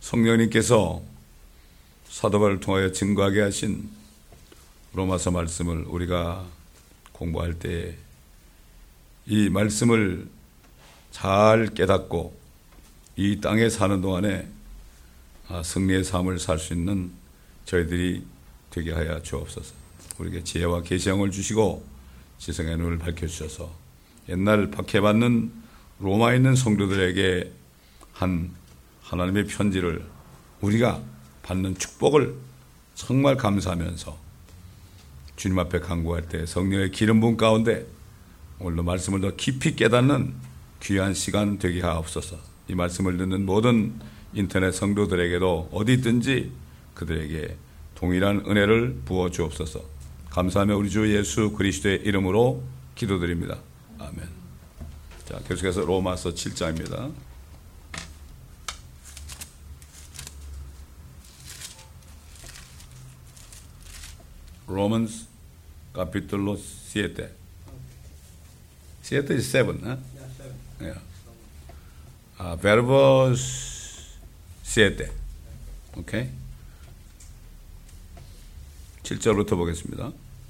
성령님께서 사도 바울을 통하여 증거하게 하신 로마서 말씀을 우리가 공부할 때 이 말씀을 잘 깨닫고 이 땅에 사는 동안에 승리의 삶을 살 수 있는 저희들이 되게 하여 주옵소서. 우리에게 지혜와 계시형을 주시고 지성의 눈을 밝혀주셔서 옛날 박해받는 로마에 있는 성도들에게 한 하나님의 편지를 우리가 받는 축복을 정말 감사하면서 주님 앞에 간구할 때 성령의 기름 부음 가운데 오늘도 말씀을 더 깊이 깨닫는 귀한 시간 되게 하옵소서. 이 말씀을 듣는 모든 인터넷 성도들에게도 어디 있든지 그들에게 동일한 은혜를 부어 주옵소서. 감사하며 우리 주 예수 그리스도의 이름으로 기도드립니다. 아멘. 자, 계속해서 로마서 7장입니다. Romans capítulo 7. 7 is 7, huh? Yeah. Verbos 7. Okay? 7절부터 보겠습니다.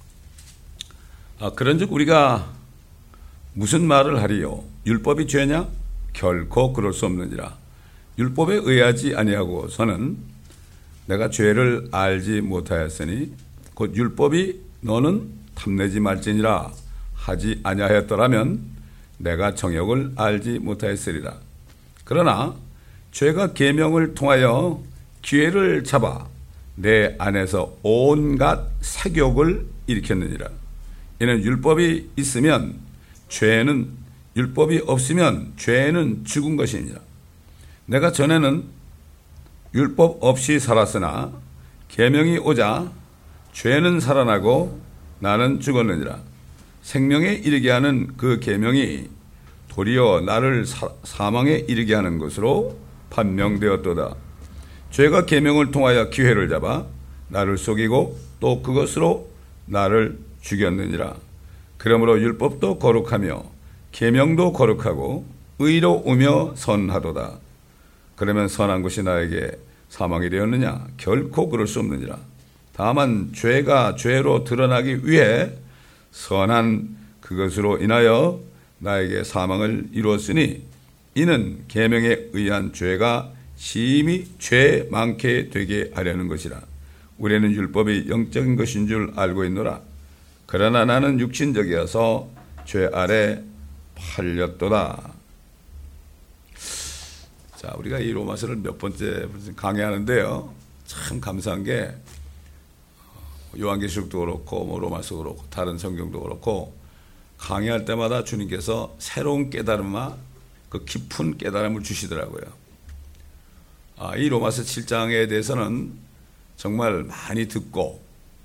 그런즉 우리가 무슨 말을 하리요? 율법이 죄냐? 결코 그럴 수 없느니라. 율법에 의하지 아니하고서는 내가 죄를 알지 못하였으니 곧 율법이 너는 탐내지 말지니라 하지 아니하였더라면 내가 정욕을 알지 못하였으리라. 그러나 죄가 계명을 통하여 기회를 잡아 내 안에서 온갖 색욕을 일으켰느니라. 이는 율법이 있으면 죄는 율법이 없으면 죄는 죽은 것이니라. 내가 전에는 율법 없이 살았으나 계명이 오자 죄는 살아나고 나는 죽었느니라. 생명에 이르게 하는 그 계명이 도리어 나를 사망에 이르게 하는 것으로 판명되었도다. 죄가 계명을 통하여 기회를 잡아 나를 속이고 또 그것으로 나를 죽였느니라. 그러므로 율법도 거룩하며 계명도 거룩하고 의로우며 선하도다. 그러면 선한 것이 나에게 사망이 되었느냐? 결코 그럴 수 없느니라. 다만 죄가 죄로 드러나기 위해 선한 그것으로 인하여 나에게 사망을 이루었으니 이는 계명에 의한 죄가 심히 죄 많게 되게 하려는 것이라. 우리는 율법이 영적인 것인 줄 알고 있노라. 그러나 나는 육신적이어서 죄 아래 팔렸도다. 자, 우리가 이 로마서를 몇 번째 강의하는데요. 참 감사한 게 요한계시록도 그렇고 로마서 그렇고 다른 성경도 그렇고 강의할 때마다 주님께서 새로운 깨달음과 그 깊은 깨달음을 주시더라고요. 이 로마서 7장에 대해서는 정말 많이 듣고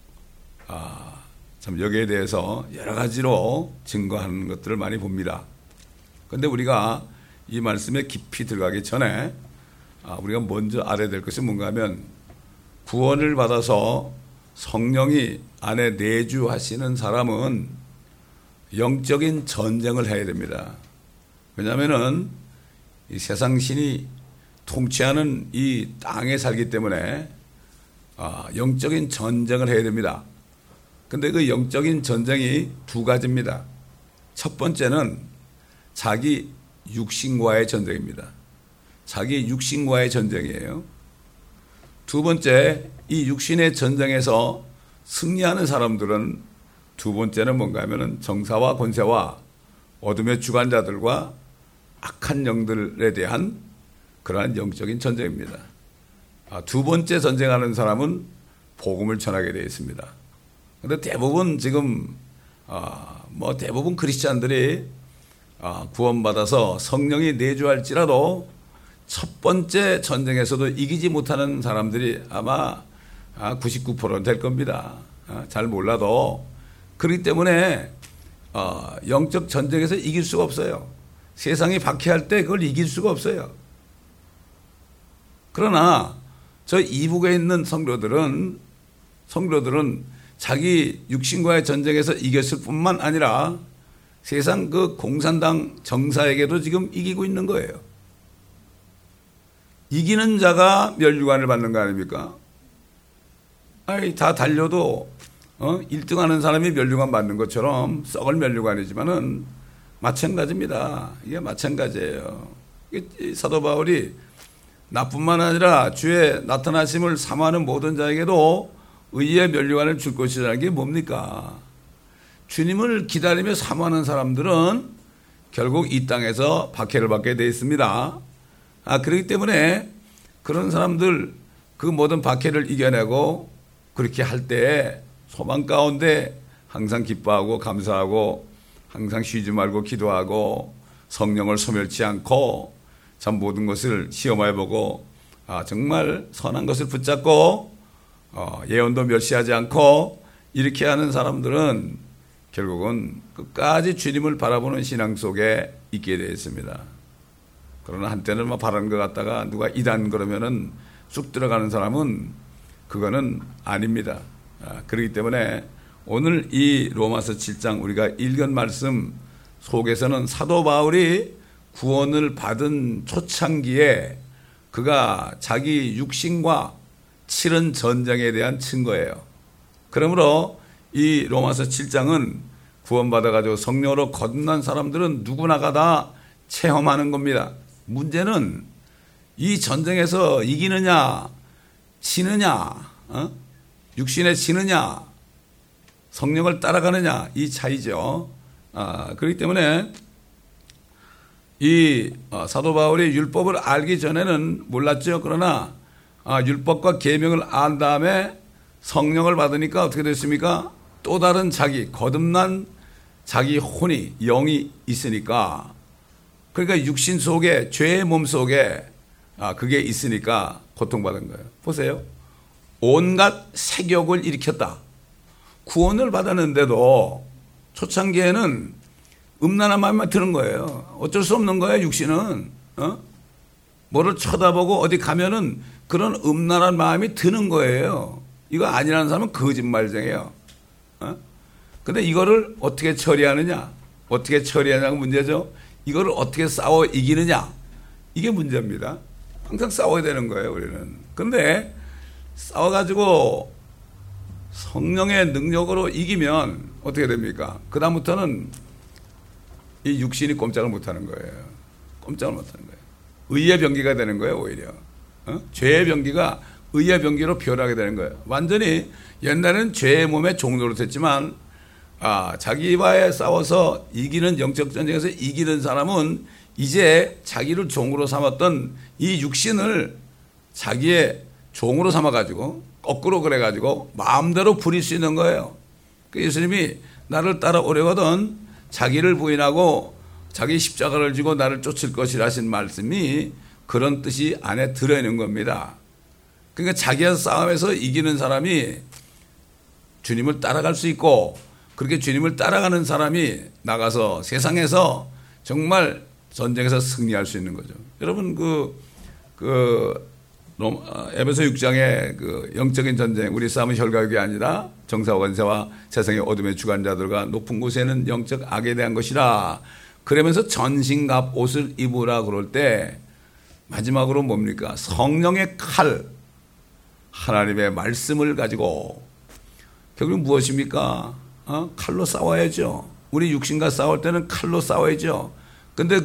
참 여기에 대해서 여러 가지로 증거하는 것들을 많이 봅니다. 그런데 우리가 이 말씀에 깊이 들어가기 전에 우리가 먼저 알아야 될 것이 뭔가 하면 구원을 받아서 성령이 안에 내주하시는 사람은 영적인 전쟁을 해야 됩니다. 왜냐하면은 이 세상 신이 통치하는 이 땅에 살기 때문에 영적인 전쟁을 해야 됩니다. 근데 그 영적인 전쟁이 두 가지입니다. 첫 번째는 자기 육신과의 전쟁입니다. 자기 육신과의 전쟁이에요. 두 번째, 이 육신의 전쟁에서 승리하는 사람들은 두 번째는 뭔가 하면은 정사와 권세와 어둠의 주관자들과 악한 영들에 대한 그러한 영적인 전쟁입니다. 두 번째 전쟁하는 사람은 복음을 전하게 되어 있습니다. 그런데 대부분 지금 대부분 크리스찬들이 구원받아서 성령이 내주할지라도 첫 번째 전쟁에서도 이기지 못하는 사람들이 아마 99%는 될 겁니다. 잘 몰라도. 그렇기 때문에 영적 전쟁에서 이길 수가 없어요. 세상이 박해할 때 그걸 이길 수가 없어요. 그러나 저 이북에 있는 성도들은 자기 육신과의 전쟁에서 이겼을 뿐만 아니라 세상 그 공산당 정사에게도 지금 이기고 있는 거예요. 이기는 자가 멸류관을 받는 거 아닙니까? 아니, 다 달려도 1등 하는 사람이 멸류관 받는 것처럼 썩을 멸류관이지만은 마찬가지입니다. 이게 마찬가지예요. 이 사도 바울이 나뿐만 아니라 주의 나타나심을 사모하는 모든 자에게도 의의 멸류관을 줄 것이라는 게 뭡니까? 주님을 기다리며 사모하는 사람들은 결국 이 땅에서 박해를 받게 되어 있습니다. 그렇기 때문에 그런 사람들 그 모든 박해를 이겨내고 그렇게 할 때 소망 가운데 항상 기뻐하고 감사하고 항상 쉬지 말고 기도하고 성령을 소멸치 않고 참 모든 것을 시험해 보고 정말 선한 것을 붙잡고 예언도 멸시하지 않고 이렇게 하는 사람들은 결국은 끝까지 주님을 바라보는 신앙 속에 있게 되어 있습니다. 그러나 한때는 바라는 것 같다가 누가 이단 그러면은 쑥 들어가는 사람은 그거는 아닙니다. 그렇기 때문에 오늘 이 로마서 7장 우리가 읽은 말씀 속에서는 사도 바울이 구원을 받은 초창기에 그가 자기 육신과 치른 전쟁에 대한 증거예요. 그러므로 이 로마서 7장은 구원받아가지고 성령으로 거듭난 사람들은 누구나가 다 체험하는 겁니다. 문제는 이 전쟁에서 이기느냐 지느냐 육신에 지느냐 성령을 따라가느냐 이 차이죠. 그렇기 때문에 이 사도 바울이 율법을 알기 전에는 몰랐죠. 그러나 율법과 계명을 안 다음에 성령을 받으니까 어떻게 됐습니까? 또 다른 자기 거듭난 자기 혼이 영이 있으니까 그러니까 육신 속에 죄의 몸 속에 그게 있으니까 고통받은 거예요. 보세요. 온갖 색욕을 일으켰다. 구원을 받았는데도 초창기에는 음란한 마음만 드는 거예요. 어쩔 수 없는 거예요. 육신은 뭐를 쳐다보고 어디 가면은 그런 음란한 마음이 드는 거예요. 이거 아니라는 사람은 거짓말쟁이에요. 근데 이거를 어떻게 처리하느냐? 어떻게 처리하냐가 문제죠. 이거를 어떻게 싸워 이기느냐? 이게 문제입니다. 항상 싸워야 되는 거예요, 우리는. 근데 싸워가지고 성령의 능력으로 이기면 어떻게 됩니까? 그다음부터는 이 육신이 꼼짝을 못하는 거예요. 꼼짝을 못하는 거예요. 의의 병기가 되는 거예요, 오히려. 죄의 병기가 의의 병기로 변하게 되는 거예요. 완전히 옛날에는 죄의 몸에 종노릇했지만 자기와의 싸워서 이기는 영적 전쟁에서 이기는 사람은 이제 자기를 종으로 삼았던 이 육신을 자기의 종으로 삼아가지고 거꾸로 그래가지고 마음대로 부릴 수 있는 거예요. 그 예수님이 나를 따라오려거든 자기를 부인하고 자기 십자가를 지고 나를 쫓을 것이라 하신 말씀이 그런 뜻이 안에 들어있는 겁니다. 그러니까 자기와 싸움에서 이기는 사람이 주님을 따라갈 수 있고 그렇게 주님을 따라가는 사람이 나가서 세상에서 정말 전쟁에서 승리할 수 있는 거죠. 여러분 에베소 6장의 그 영적인 전쟁 우리 싸움은 혈과육이 아니라 정사와 권세와 세상의 어둠의 주관자들과 높은 곳에는 영적 악에 대한 것이라 그러면서 전신갑 옷을 입으라 그럴 때 마지막으로 뭡니까? 성령의 칼 하나님의 말씀을 가지고 결국 무엇입니까? 칼로 싸워야죠. 우리 육신과 싸울 때는 칼로 싸워야죠. 근데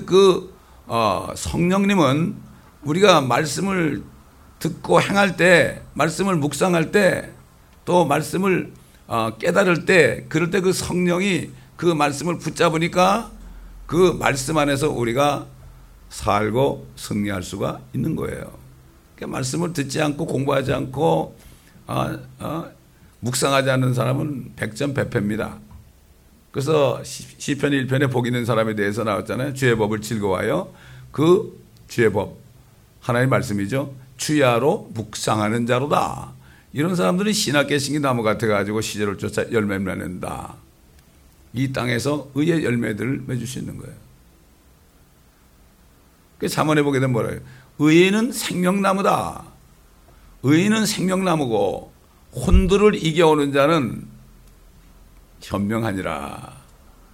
성령님은 우리가 말씀을 듣고 행할 때, 말씀을 묵상할 때, 또 말씀을 깨달을 때, 그럴 때 그 성령이 그 말씀을 붙잡으니까 그 말씀 안에서 우리가 살고 승리할 수가 있는 거예요. 그러니까 말씀을 듣지 않고 공부하지 않고 묵상하지 않는 사람은 백전백패입니다. 그래서 시편 1편에 복 있는 사람에 대해서 나왔잖아요. 주의 법을 즐거워하여 그 주의 법 하나님의 말씀이죠. 주야로 묵상하는 자로다. 이런 사람들은 신학개신기 나무 같아가지고 시절을 쫓아 열매를 맺는다. 이 땅에서 의의 열매들을 맺을 수 있는 거예요. 그래서 잠언에 보게 되면 뭐래요? 의인은 생명나무다. 의인은 생명나무고 혼들을 이겨오는 자는 현명하니라.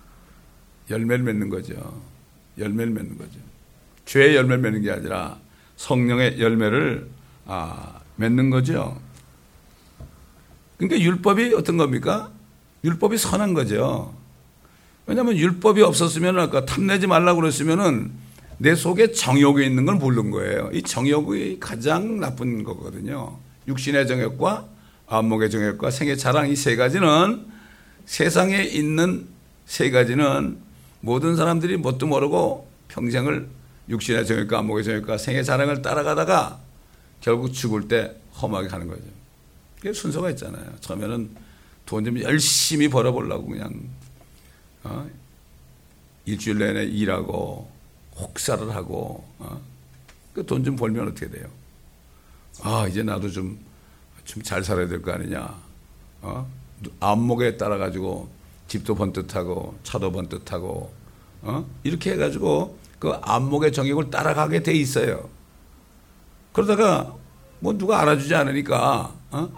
열매를 맺는 거죠. 열매를 맺는 거죠. 죄의 열매를 맺는 게 아니라 성령의 열매를 맺는 거죠. 그러니까 율법이 어떤 겁니까? 율법이 선한 거죠. 왜냐하면 율법이 없었으면 아까 탐내지 말라고 그랬으면은 내 속에 정욕이 있는 걸 모르는 거예요. 이 정욕이 가장 나쁜 거거든요. 육신의 정욕과 안목의 정욕과 생의 자랑 이 세 가지는 세상에 있는 세 가지는 모든 사람들이 뭣도 모르고 평생을 육신의 정욕과 안목의 정욕과 생의 자랑을 따라가다가 결국 죽을 때 험하게 가는 거죠. 그게 순서가 있잖아요. 처음에는 돈 좀 열심히 벌어보려고 그냥 일주일 내내 일하고 혹사를 하고 그 돈 좀 벌면 어떻게 돼요? 이제 나도 좀 잘 살아야 될 거 아니냐. 안목에 따라 가지고 집도 번듯하고 차도 번듯하고 이렇게 해가지고 그 안목의 정욕을 따라가게 돼 있어요. 그러다가 뭐 누가 알아주지 않으니까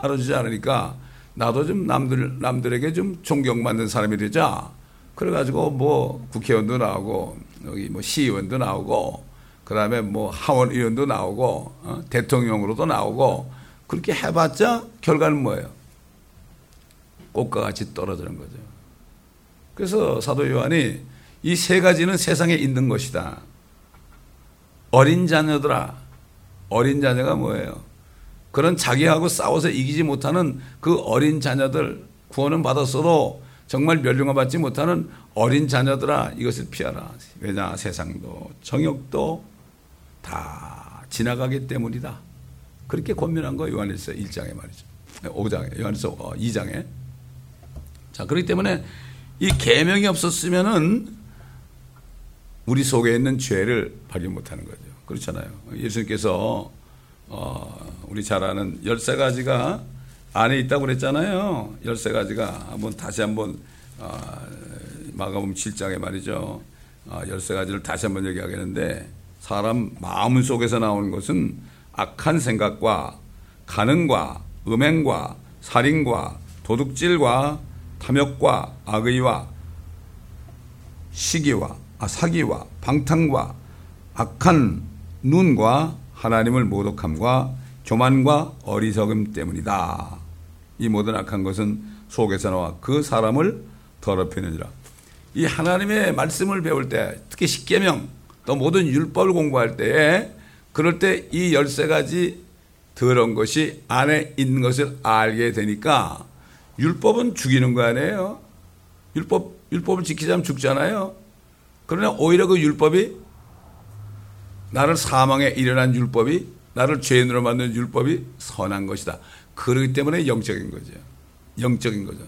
나도 좀 남들에게 좀 존경받는 사람이 되자. 그래가지고 뭐 국회의원도 나오고 여기 뭐 시의원도 나오고 그다음에 뭐 하원의원도 나오고 대통령으로도 나오고 그렇게 해봤자 결과는 뭐예요? 꽃과 같이 떨어지는 거죠. 그래서 사도 요한이 이 세 가지는 세상에 있는 것이다. 어린 자녀들아. 어린 자녀가 뭐예요? 그런 자기하고 싸워서 이기지 못하는 그 어린 자녀들, 구원은 받았어도 정말 멸류관 받지 못하는 어린 자녀들아, 이것을 피하라. 왜냐? 세상도 정욕도 다 지나가기 때문이다. 그렇게 권면한 거 요한일서 1장에 말이죠. 5장에, 요한일서 2장에. 자, 그렇기 때문에 이 계명이 없었으면은 우리 속에 있는 죄를 발견 못하는 거죠. 그렇잖아요. 예수님께서 우리 잘 아는 13가지가 안에 있다고 그랬잖아요. 13가지가 다시 한번 마가복음 7장에 말이죠. 13가지를 다시 한번 얘기하겠는데 사람 마음 속에서 나오는 것은 악한 생각과 간음과 음행과 살인과 도둑질과 탐욕과 악의와 사기와 방탕과 악한 눈과 하나님을 모독함과 교만과 어리석음 때문이다. 이 모든 악한 것은 속에서 나와 그 사람을 더럽히느니라. 이 하나님의 말씀을 배울 때 특히 십계명 또 모든 율법을 공부할 때에 그럴 때 이 13가지 더러운 것이 안에 있는 것을 알게 되니까 율법은 죽이는 거 아니에요. 율법을 지키지 않으면 죽잖아요. 그러나 오히려 그 율법이 나를 사망에 일어난 율법이 나를 죄인으로 만든 율법이 선한 것이다. 그렇기 때문에 영적인 거죠. 영적인 거죠.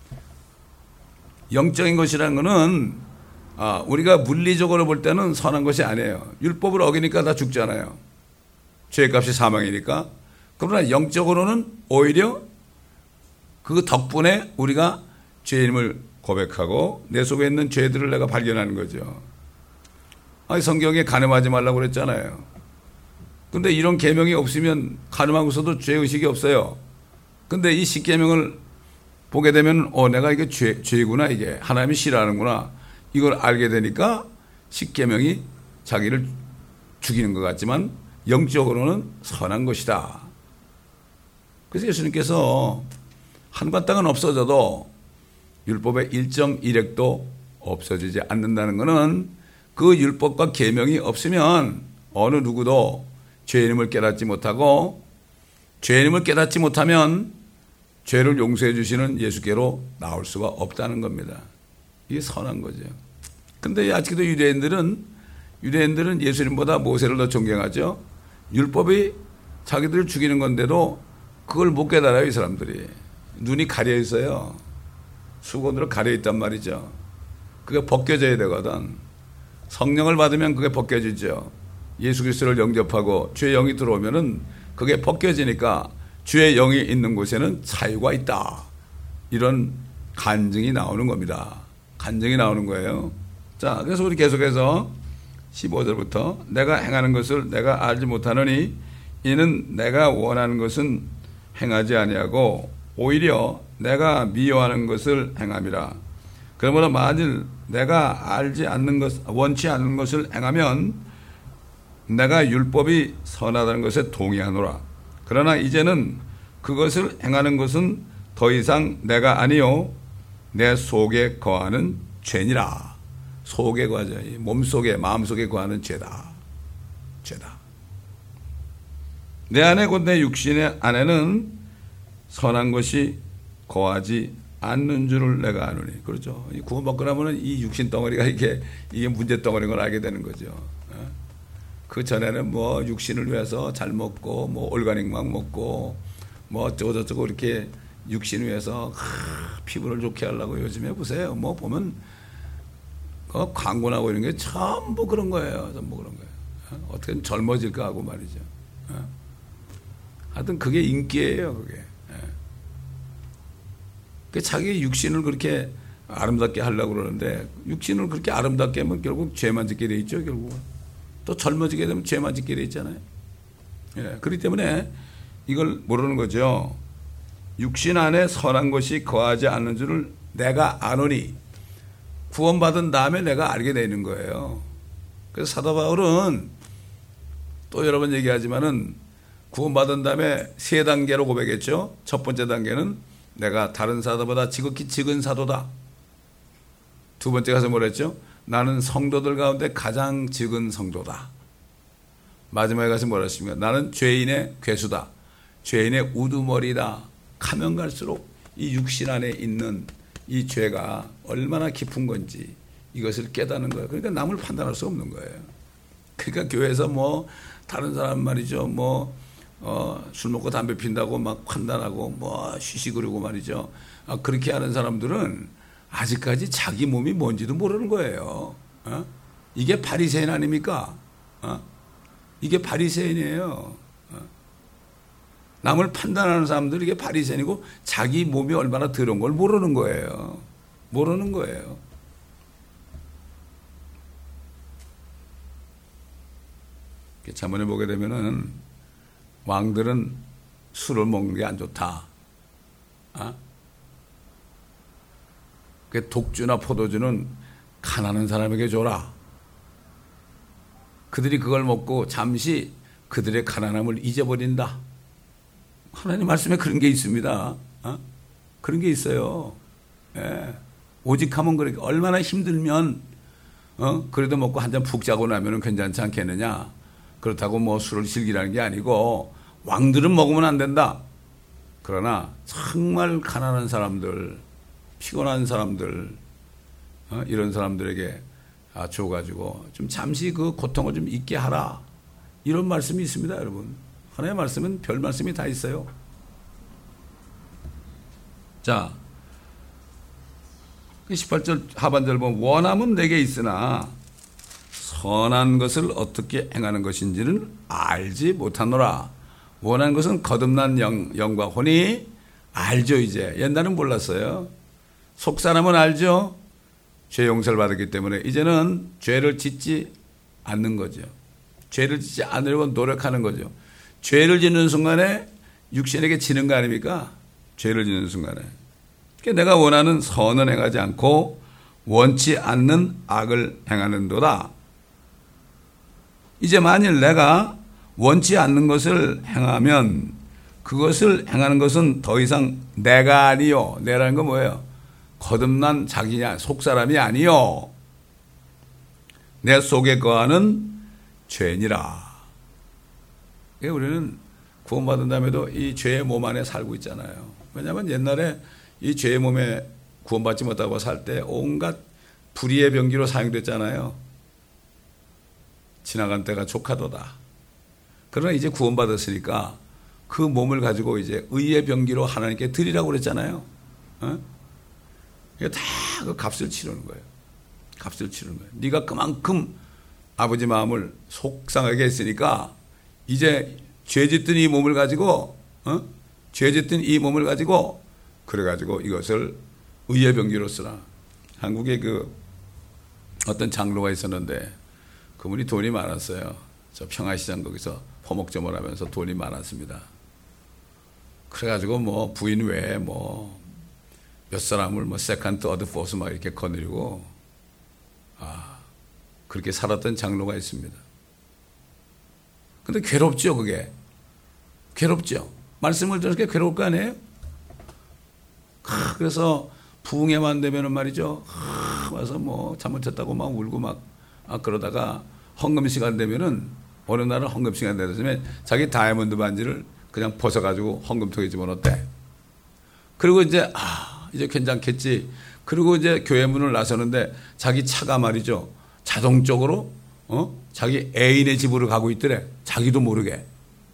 영적인 것이라는 것은 우리가 물리적으로 볼 때는 선한 것이 아니에요. 율법을 어기니까 다 죽잖아요. 죄값이 사망이니까. 그러나 영적으로는 오히려 그 덕분에 우리가 죄인임을 고백하고 내 속에 있는 죄들을 내가 발견하는 거죠. 성경에 간음하지 말라고 그랬잖아요. 근데 이런 계명이 없으면 간음하고서도 죄의식이 없어요. 근데 이 십계명을 보게 되면 내가 이게 죄구나, 이게 하나님이 싫어하는구나, 이걸 알게 되니까 십계명이 자기를 죽이는 것 같지만 영적으로는 선한 것이다. 그래서 예수님께서 하늘과 땅은 없어져도 율법의 일정 일획도 없어지지 않는다는 것은 그 율법과 계명이 없으면 어느 누구도 죄인임을 깨닫지 못하고, 죄인임을 깨닫지 못하면 죄를 용서해 주시는 예수께로 나올 수가 없다는 겁니다. 이게 선한 거죠. 근데 아직도 유대인들은 예수님보다 모세를 더 존경하죠. 율법이 자기들을 죽이는 건데도 그걸 못 깨달아요. 이 사람들이 눈이 가려 있어요. 수건으로 가려 있단 말이죠. 그게 벗겨져야 되거든. 성령을 받으면 그게 벗겨지죠. 예수 그리스도를 영접하고 주의 영이 들어오면은 그게 벗겨지니까 주의 영이 있는 곳에는 자유가 있다. 이런 간증이 나오는 겁니다. 간증이 나오는 거예요. 자, 그래서 우리 계속해서 15절부터 내가 행하는 것을 내가 알지 못하노니 이는 내가 원하는 것은 행하지 아니하고 오히려 내가 미워하는 것을 행함이라. 그러므로 만일 내가 알지 않는 것, 원치 않는 것을 행하면 내가 율법이 선하다는 것에 동의하노라. 그러나 이제는 그것을 행하는 것은 더 이상 내가 아니요 내 속에 거하는 죄니라. 속에 거하죠. 몸속에 마음속에 거하는 죄다. 죄다. 내 안에 곧 내 육신의 안에는 선한 것이 거하지 않는 줄을 내가 아노니. 그렇죠. 구원받고 나면은 이 육신 덩어리가 이게 문제 덩어리인 걸 알게 되는 거죠. 그 전에는 뭐 육신을 위해서 잘 먹고 뭐 올가닉 막 먹고 뭐 어쩌고 저쩌고 이렇게 육신을 위해서 피부를 좋게 하려고 요즘에 보세요. 뭐 보면 광고 나고 이런 게 전부 그런 거예요. 전부 그런 거예요. 어떻게든 젊어질까 하고 말이죠. 하여튼 그게 인기예요. 그게. 자기 육신을 그렇게 아름답게 하려고 그러는데 육신을 그렇게 아름답게 하면 결국 죄만 짓게 돼 있죠. 결국은. 또 젊어지게 되면 죄만 짓게 돼 있잖아요. 그렇기 때문에 이걸 모르는 거죠. 육신 안에 선한 것이 거하지 않는 줄을 내가 아노니. 구원받은 다음에 내가 알게 되는 거예요. 그래서 사도 바울은 또 여러 번 얘기하지만은 구원받은 다음에 세 단계로 고백했죠. 첫 번째 단계는 내가 다른 사도보다 지극히 적은 사도다. 두 번째 가서 뭐라 했죠? 나는 성도들 가운데 가장 적은 성도다. 마지막에 가서 뭐라 했습니까? 나는 죄인의 괴수다. 죄인의 우두머리다. 가면 갈수록 이 육신 안에 있는 이 죄가 얼마나 깊은 건지 이것을 깨닫는 거예요. 그러니까 남을 판단할 수 없는 거예요. 그러니까 교회에서 뭐 다른 사람 말이죠. 술 먹고 담배 핀다고 막 판단하고 뭐 쉬쉬그러고 말이죠. 그렇게 하는 사람들은 아직까지 자기 몸이 뭔지도 모르는 거예요. 이게 바리새인 아닙니까? 이게 바리새인이에요. 남을 판단하는 사람들 이게 바리새인이고 자기 몸이 얼마나 더러운 걸 모르는 거예요. 모르는 거예요. 자문에 보게 되면은 왕들은 술을 먹는 게 안 좋다. 독주나 포도주는 가난한 사람에게 줘라. 그들이 그걸 먹고 잠시 그들의 가난함을 잊어버린다. 하나님 말씀에 그런 게 있습니다. 그런 게 있어요. 오직 하면 그렇게 얼마나 힘들면 그래도 먹고 한 잔 푹 자고 나면 괜찮지 않겠느냐. 그렇다고 뭐 술을 즐기라는 게 아니고 왕들은 먹으면 안 된다. 그러나 정말 가난한 사람들, 피곤한 사람들, 이런 사람들에게 줘가지고 좀 잠시 그 고통을 좀 잊게 하라. 이런 말씀이 있습니다, 여러분. 하나님의 말씀은 별 말씀이 다 있어요. 자, 18절 하반절 보면 원함은 내게 있으나 선한 것을 어떻게 행하는 것인지는 알지 못하노라. 원한 것은 거듭난 영과 혼이 알죠. 이제 옛날은 몰랐어요. 속 사람은 알죠. 죄 용서를 받았기 때문에 이제는 죄를 짓지 않는 거죠. 죄를 짓지 않으려고 노력하는 거죠. 죄를 짓는 순간에 육신에게 지는 거 아닙니까? 죄를 짓는 순간에. 그러니까 내가 원하는 선은 행하지 않고 원치 않는 악을 행하는도다. 이제 만일 내가 원치 않는 것을 행하면 그것을 행하는 것은 더 이상 내가 아니요. 내라는 건 뭐예요? 거듭난 자기냐 속사람이 아니요. 내 속에 거하는 죄니라. 우리는 구원받은 다음에도 이 죄의 몸 안에 살고 있잖아요. 왜냐하면 옛날에 이 죄의 몸에 구원받지 못하고 살 때 온갖 불의의 병기로 사용됐잖아요. 지나간 때가 족하도다. 그러나 이제 구원받았으니까 그 몸을 가지고 이제 의의 병기로 하나님께 드리라고 그랬잖아요. 이게 다 그 값을 치르는 거예요. 값을 치르는 거예요. 네가 그만큼 아버지 마음을 속상하게 했으니까 이제 죄 짓던 이 몸을 가지고 죄 짓던 이 몸을 가지고 그래가지고 이것을 의의 병기로 쓰라. 한국에 그 어떤 장로가 있었는데 그분이 돈이 많았어요. 저 평화시장 거기서 포목점을 하면서 돈이 많았습니다. 그래가지고 뭐 부인 외에 뭐 몇 사람을 뭐 세컨드, 어드, 포스 막 이렇게 거느리고 그렇게 살았던 장로가 있습니다. 근데 괴롭죠, 그게. 괴롭죠. 말씀을 들을 게 괴로울 거 아니에요? 그래서 부흥회만 되면은 말이죠. 와서 뭐 잘못했다고 막 울고 막 그러다가 헌금 시간 되면은 어느 날은 헌금 시간 되면 자기 다이아몬드 반지를 그냥 벗어가지고 헌금통에 집어넣었대. 그리고 이제 이제 괜찮겠지. 그리고 이제 교회 문을 나서는데 자기 차가 말이죠. 자동적으로 자기 애인의 집으로 가고 있더래. 자기도 모르게.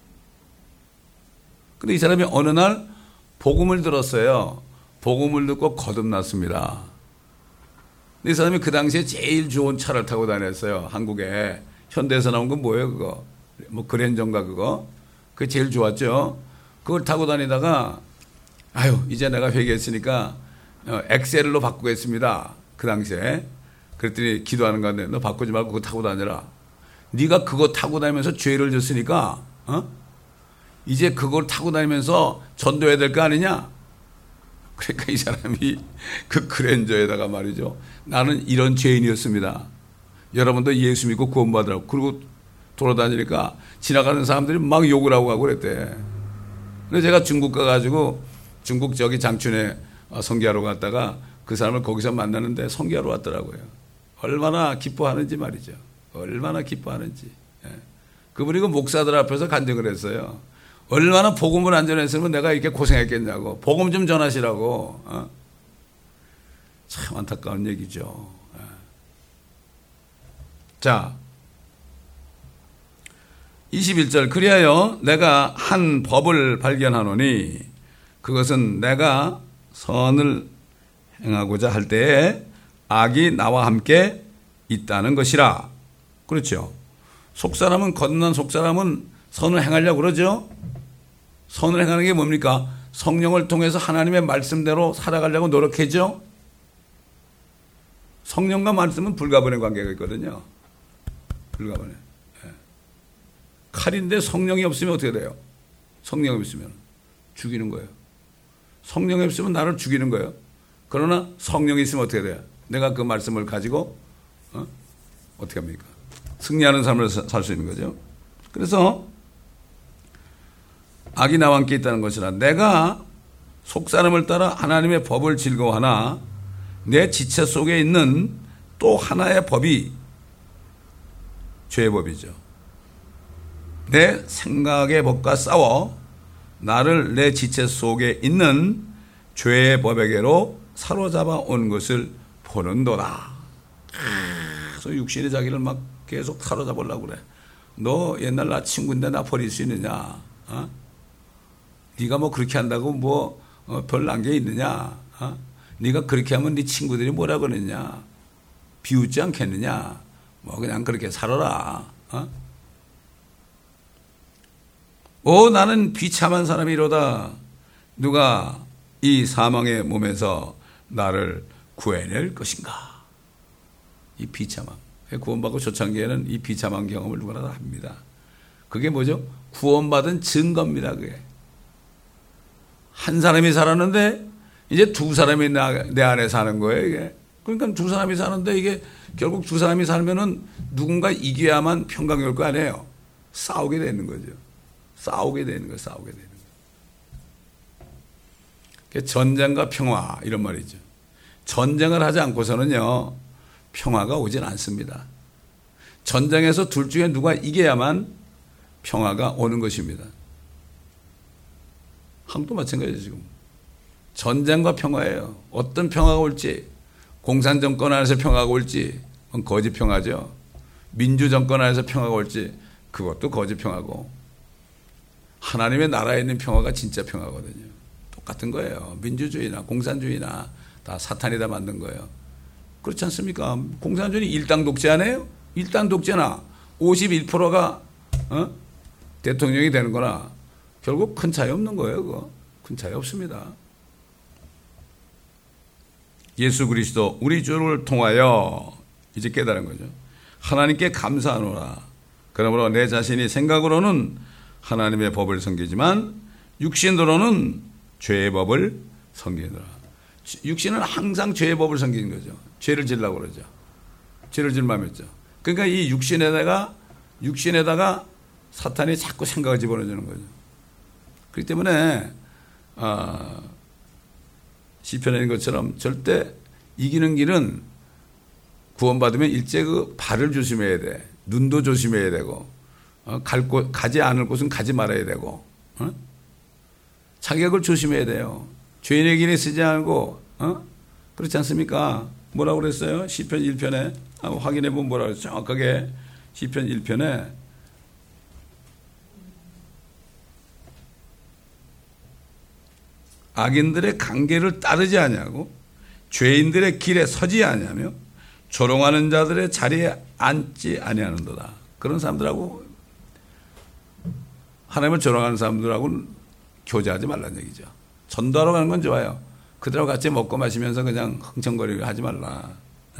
근데 이 사람이 어느 날 복음을 들었어요. 복음을 듣고 거듭났습니다. 이 사람이 그 당시에 제일 좋은 차를 타고 다녔어요. 한국에. 현대에서 나온 건 뭐예요, 그거? 뭐 그랜저인가 그거? 그게 제일 좋았죠. 그걸 타고 다니다가 이제 내가 회개했으니까 엑셀로 바꾸겠습니다. 그 당시에. 그랬더니 기도하는 건데 너 바꾸지 말고 그거 타고 다녀라. 네가 그거 타고 다니면서 죄를 졌으니까 이제 그걸 타고 다니면서 전도해야 될 거 아니냐? 그러니까 이 사람이 그 그랜저에다가 말이죠. 나는 이런 죄인이었습니다. 여러분도 예수 믿고 구원받으라고. 그리고 돌아다니니까 지나가는 사람들이 막 욕을 하고 가고 그랬대. 근데 제가 중국 가가지고 중국 저기 장춘에 선교하러 갔다가 그 사람을 거기서 만나는데 선교하러 왔더라고요. 얼마나 기뻐하는지 말이죠. 얼마나 기뻐하는지. 그분이 그 목사들 앞에서 간증을 했어요. 얼마나 복음을 안 전했으면 내가 이렇게 고생했겠냐고. 복음 좀 전하시라고. 참 안타까운 얘기죠. 자, 21절. 그리하여 내가 한 법을 발견하노니 그것은 내가 선을 행하고자 할 때에 악이 나와 함께 있다는 것이라. 그렇죠. 속사람은 거듭난 속사람은 선을 행하려고 그러죠. 선을 행하는 게 뭡니까? 성령을 통해서 하나님의 말씀대로 살아가려고 노력하죠. 성령과 말씀은 불가분의 관계가 있거든요. 불가분의. 칼인데 성령이 없으면 어떻게 돼요? 성령이 없으면 죽이는 거예요. 성령이 없으면 나를 죽이는 거예요. 그러나 성령이 있으면 어떻게 돼요? 내가 그 말씀을 가지고 어떻게 합니까? 승리하는 삶을 살 수 있는 거죠. 그래서 악이 나와 함께 있다는 것이라. 내가 속사람을 따라 하나님의 법을 즐거워하나 내 지체 속에 있는 또 하나의 법이 죄의 법이죠. 내 생각의 법과 싸워 나를 내 지체 속에 있는 죄의 법에게로 사로잡아 온 것을 보는도다. 그래서 육신이 자기를 막 계속 사로잡으려고 그래. 너 옛날 나 친구인데 나 버릴 수 있느냐? 네가 뭐 그렇게 한다고 뭐 별 난 게 있느냐? 네가 그렇게 하면 네 친구들이 뭐라 그러느냐? 비웃지 않겠느냐? 뭐 그냥 그렇게 살아라. 나는 비참한 사람이로다. 누가 이 사망의 몸에서 나를 구해낼 것인가? 이 비참함. 구원받고 초창기에는 이 비참한 경험을 누구나 다 합니다. 그게 뭐죠? 구원받은 증거입니다. 그게. 한 사람이 살았는데 이제 두 사람이 내 안에 사는 거예요. 이게. 그러니까 두 사람이 사는데 이게 결국 두 사람이 살면은 누군가 이겨야만 평강이 올 거 아니에요. 싸우게 되는 거죠. 싸우게 되는 거예요. 싸우게 되는 거예요. 전쟁과 평화 이런 말이죠. 전쟁을 하지 않고서는요 평화가 오진 않습니다. 전쟁에서 둘 중에 누가 이겨야만 평화가 오는 것입니다. 한국도 마찬가지죠. 지금 전쟁과 평화예요. 어떤 평화가 올지, 공산정권 안에서 평화가 올지 그건 거짓 평화죠. 민주정권 안에서 평화가 올지 그것도 거짓 평화고, 하나님의 나라에 있는 평화가 진짜 평화거든요. 똑같은 거예요. 민주주의나 공산주의나 다 사탄이 다 만든 거예요. 그렇지 않습니까? 공산주의는 일당 독재 아니에요? 일당 독재나 51%가 대통령이 되는 거나 결국 큰 차이 없는 거예요. 그거. 큰 차이 없습니다. 예수 그리스도 우리 주를 통하여 이제 깨달은 거죠. 하나님께 감사하노라. 그러므로 내 자신이 생각으로는 하나님의 법을 섬기지만 육신으로는 죄의 법을 섬기노라. 육신은 항상 죄의 법을 섬기는 거죠. 죄를 지으려고 그러죠. 죄를 지을 마음이 있죠. 그러니까 이 육신에다가 사탄이 자꾸 생각을 집어넣어주는 거죠. 그렇기 때문에 시편에 있는 것처럼 절대 이기는 길은 구원받으면 일제 그 발을 조심해야 돼. 눈도 조심해야 되고 가지 않을 곳은 가지 말아야 되고 자격을 조심해야 돼요. 죄인의 길에 쓰지 않고 그렇지 않습니까? 뭐라고 그랬어요? 시편 1편에 한번 확인해 보면 뭐라고 그랬어요? 정확하게 시편 1편에 악인들의 관계를 따르지 아니하고 죄인들의 길에 서지 아니하며 조롱하는 자들의 자리에 앉지 아니하는도다. 그런 사람들하고 하나님을 조롱하는 사람들하고는 교제하지 말라는 얘기죠. 전도하러 가는 건 좋아요. 그들하고 같이 먹고 마시면서 그냥 흥청거리고 하지 말라.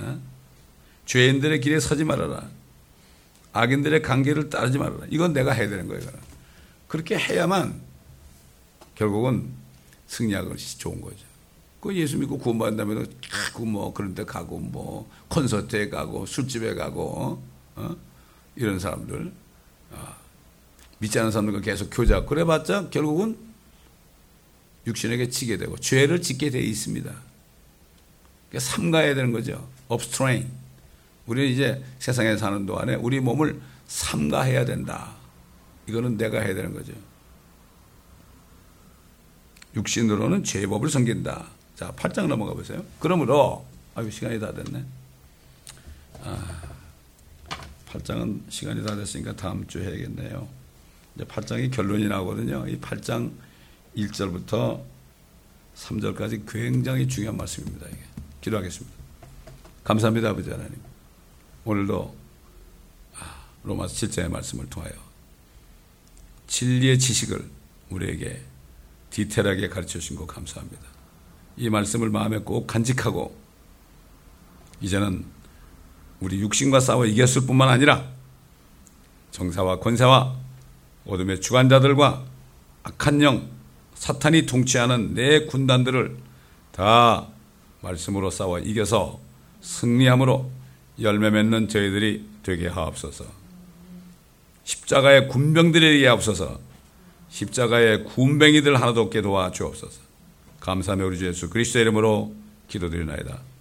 죄인들의 길에 서지 말아라. 악인들의 관계를 따르지 말아라. 이건 내가 해야 되는 거예요. 그렇게 해야만 결국은 승리하는 것이 좋은 거죠. 그 예수 믿고 구원받는다면 뭐 그런 데 가고 뭐 콘서트에 가고 술집에 가고 이런 사람들 믿지 않는 사람들과 계속 교제하고 그래봤자 결국은 육신에게 지게 되고 죄를 짓게 되어 있습니다. 그러니까 삼가해야 되는 거죠. 업스트레인. 우리는 이제 세상에 사는 동안에 우리 몸을 삼가해야 된다. 이거는 내가 해야 되는 거죠. 육신으로는 죄의 법을 섬긴다. 자, 8장 넘어가 보세요. 그러므로 시간이 다 됐네. 8장은 시간이 다 됐으니까 다음 주에 해야겠네요. 이제 8장이 결론이 나오거든요. 이 8장 1절부터 3절까지 굉장히 중요한 말씀입니다. 이게. 기도하겠습니다. 감사합니다, 아버지 하나님. 오늘도 로마서 7장의 말씀을 통하여 진리의 지식을 우리에게 디테일하게 가르쳐 주신 것 감사합니다. 이 말씀을 마음에 꼭 간직하고 이제는 우리 육신과 싸워 이겼을 뿐만 아니라 정사와 권세와 어둠의 주관자들과 악한 영 사탄이 통치하는 내 군단들을 다 말씀으로 싸워 이겨서 승리함으로 열매 맺는 저희들이 되게 하옵소서. 십자가의 군병들에게 하옵소서. 십자가의 군뱅이들 하나도 없게 도와주옵소서. 감사하며 우리 주 예수 그리스도의 이름으로 기도드리나이다.